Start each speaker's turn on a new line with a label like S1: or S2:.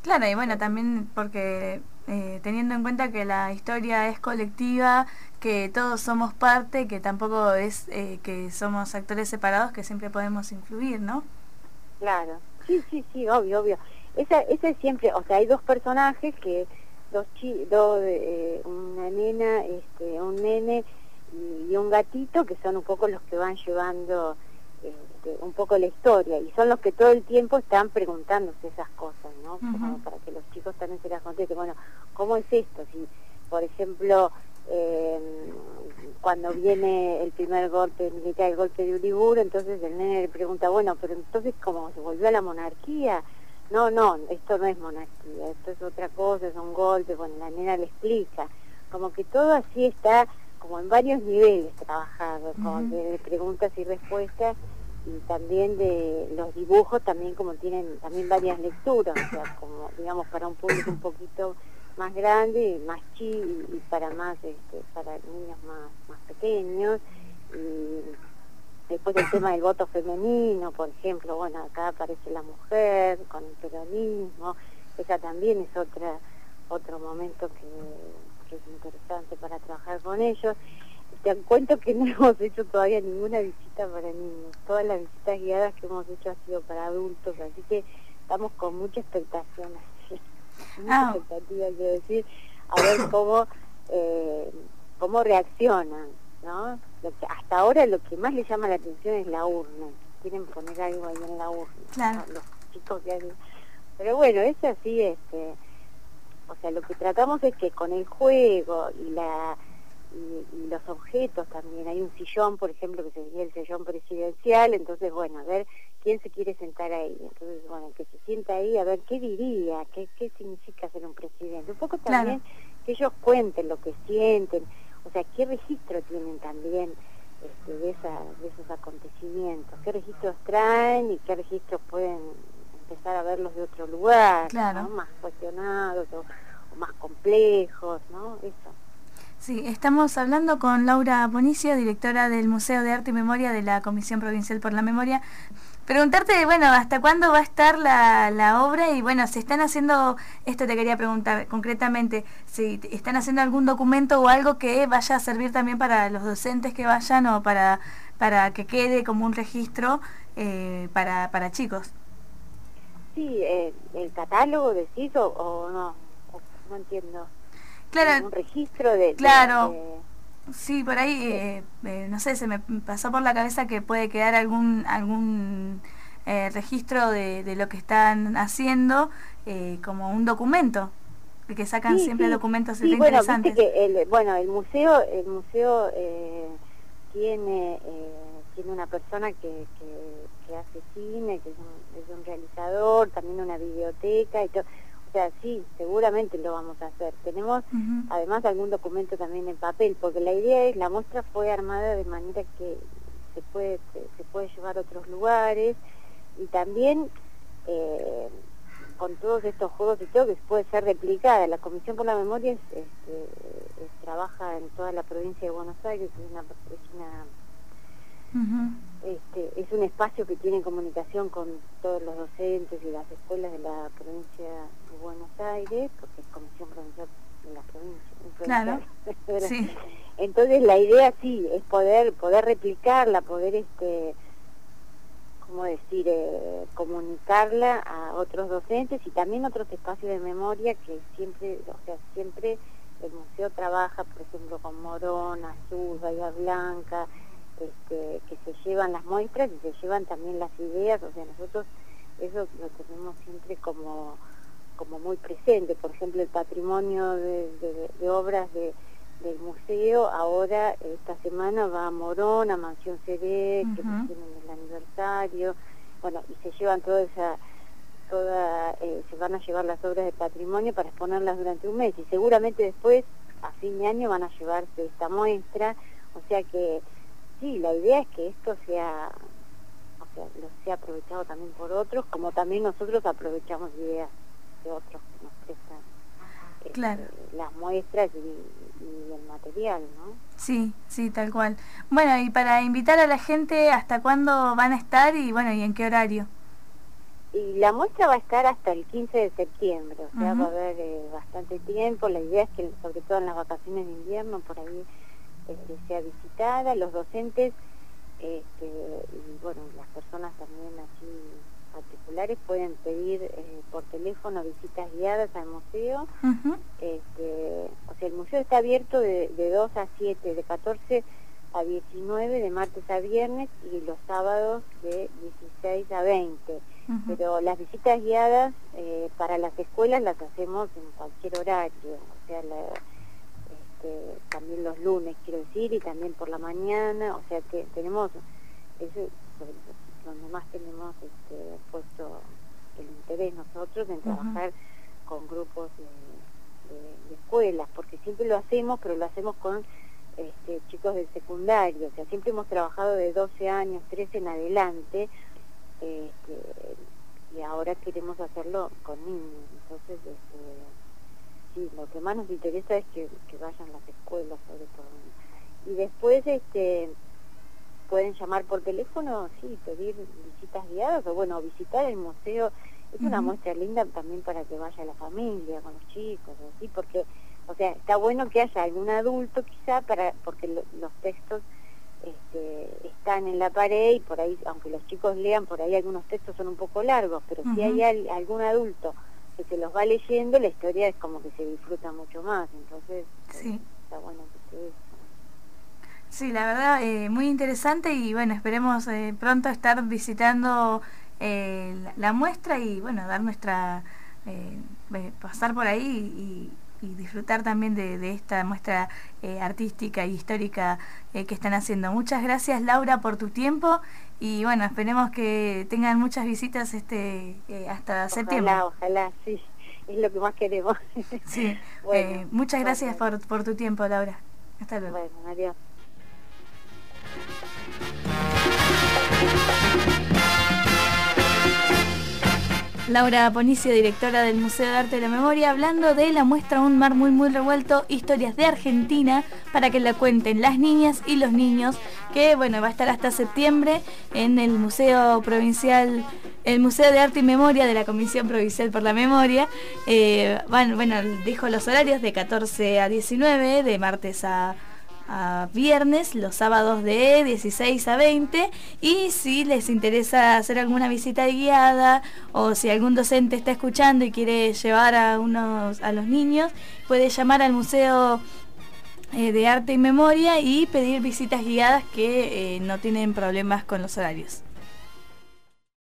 S1: Claro, y bueno, también porque teniendo en cuenta que la historia es colectiva, que todos somos parte, que tampoco es que somos actores separados, que siempre podemos influir, ¿no?
S2: Claro, sí, sí, sí, obvio, obvio. Esa es siempre, o sea, hay dos personajes que, una nena, un nene y un gatito que son un poco los que van llevando un poco la historia y son los que todo el tiempo están preguntándose esas cosas, ¿no? Como para que los chicos también se las contesten. Bueno, ¿cómo es esto? Si, por ejemplo, eh, cuando viene el primer golpe militar, el golpe de Uriburu, entonces el nene le pregunta, bueno, pero entonces ¿cómo se volvió a la monarquía? No, no, esto no es monarquía, esto es otra cosa, es un golpe. Bueno, la nena le explica, como que todo así está como en varios niveles trabajado, como de preguntas y respuestas, y también de los dibujos también como tienen también varias lecturas, o sea, como digamos para un público un poquito más grande, más chico y para más para niños más pequeños. Y después el tema del voto femenino, por ejemplo, bueno, acá aparece la mujer con el peronismo, esa también es otro momento que es interesante para trabajar con ellos. Te cuento que no hemos hecho todavía ninguna visita para niños, todas las visitas guiadas que hemos hecho han sido para adultos, así que estamos con mucha expectación, mucha expectativa, quiero decir, a ver cómo reaccionan, ¿no? Hasta ahora lo que más les llama la atención es la urna, quieren poner algo ahí en la urna,
S1: Claro.
S2: ¿no? Los chicos que hacen. Pero bueno, es así, o sea, lo que tratamos es que con el juego y los objetos también, hay un sillón, por ejemplo, que sería el sillón presidencial, entonces, bueno, a ver quién se quiere sentar ahí, entonces, bueno, que se sienta ahí, a ver qué diría, qué significa ser un presidente, un poco
S1: Claro.
S2: también que ellos cuenten lo que sienten, o sea, qué registro tienen también de esos acontecimientos, qué registros traen y qué registros pueden empezar a verlos de otro lugar,
S1: Claro.
S2: ¿no? Más cuestionados o más complejos, ¿no? Eso.
S1: Sí, estamos hablando con Laura Bonicio, directora del Museo de Arte y Memoria de la Comisión Provincial por la Memoria. Preguntarte, bueno, ¿hasta cuándo va a estar la obra? Y bueno, si están haciendo, esto te quería preguntar concretamente, si están haciendo algún documento o algo que vaya a servir también para los docentes que vayan o para que quede como un registro para chicos.
S2: Sí, el catálogo decís o no, no entiendo.
S1: Claro,
S2: Un registro
S1: claro. Sí, por ahí, no sé, se me pasó por la cabeza que puede quedar algún registro de lo que están haciendo como un documento, que sacan
S2: sí,
S1: siempre
S2: sí,
S1: documentos
S2: sí, bueno, viste
S1: interesantes.
S2: que el museo tiene una persona que hace cine, que es un realizador, también una biblioteca y todo. O sea, sí, seguramente lo vamos a hacer. Tenemos además algún documento también en papel, porque la idea es, la muestra fue armada de manera que se puede llevar a otros lugares y también con todos estos juegos y todo que puede ser replicada. La Comisión por la Memoria trabaja en toda la provincia de Buenos Aires, es un espacio que tiene comunicación con todos los docentes y las escuelas de la provincia de Buenos Aires, porque es Comisión Provincial de la provincia.
S1: Claro, sí.
S2: Entonces la idea sí es poder replicarla, poder ¿cómo decir? Comunicarla a otros docentes y también otros espacios de memoria que siempre el museo trabaja, por ejemplo, con Morón, Azul, Bahía Blanca, que se llevan las muestras y se llevan también las ideas, o sea, nosotros eso lo tenemos siempre como muy presente. Por ejemplo, el patrimonio de obras del museo, ahora esta semana va a Morón, a Mansión Cedé, que tienen el aniversario, bueno, y se llevan se van a llevar las obras de patrimonio para exponerlas durante un mes, y seguramente después, a fin de año, van a llevarse esta muestra, o sea que sí, la idea es que esto lo sea aprovechado también por otros, como también nosotros aprovechamos ideas de otros que nos prestan
S1: Claro.
S2: las muestras y el material, ¿no?
S1: Sí, sí, tal cual. Bueno, y para invitar a la gente, ¿hasta cuándo van a estar y bueno, y en qué horario?
S2: Y la muestra va a estar hasta el 15 de septiembre, o sea, va a haber bastante tiempo. La idea es que, sobre todo en las vacaciones de invierno, por ahí sea visitada. Los docentes y bueno, las personas también así particulares pueden pedir por teléfono visitas guiadas al museo. O sea, el museo está abierto de 2 a 7, de 14 a 19, de martes a viernes, y los sábados de 16 a 20. Pero las visitas guiadas para las escuelas las hacemos en cualquier horario, o sea, también los lunes, quiero decir, y también por la mañana, o sea que tenemos, eso donde más tenemos puesto el interés nosotros en trabajar con grupos de escuelas, porque siempre lo hacemos, pero lo hacemos con chicos del secundario, o sea, siempre hemos trabajado de 12 años, 13 en adelante, y ahora queremos hacerlo con niños. Entonces sí, lo que más nos interesa es que vayan las escuelas, sobre todo. Y después pueden llamar por teléfono, sí, pedir visitas guiadas, o bueno, visitar el museo. Es una muestra linda también para que vaya la familia con los chicos, así, porque, o sea, está bueno que haya algún adulto quizá, porque los textos están en la pared, y por ahí, aunque los chicos lean, por ahí algunos textos son un poco largos, pero si hay algún adulto que se los va leyendo, la historia es como que se disfruta mucho más. Entonces está bueno que ustedes...
S1: Sí, la verdad, muy interesante, y bueno, esperemos pronto estar visitando la muestra y bueno, dar nuestra... pasar por ahí y disfrutar también de esta muestra artística y histórica que están haciendo. Muchas gracias, Laura, por tu tiempo, y bueno, esperemos que tengan muchas visitas hasta septiembre.
S2: Ojalá, sí, es lo que más queremos.
S1: Sí, bueno, muchas gracias por tu tiempo, Laura. Hasta luego.
S2: Bueno, adiós.
S1: Laura Aponicio, directora del Museo de Arte de la Memoria, hablando de la muestra Un mar muy muy revuelto, historias de Argentina, para que la cuenten las niñas y los niños, que bueno, va a estar hasta septiembre en el Museo Provincial, el Museo de Arte y Memoria de la Comisión Provincial por la Memoria. Bueno, dijo los horarios de 14 a 19, de martes a viernes, los sábados de 16 a 20, y si les interesa hacer alguna visita guiada, o si algún docente está escuchando y quiere llevar a los niños, puede llamar al Museo de Arte y Memoria y pedir visitas guiadas, que no tienen problemas con los horarios.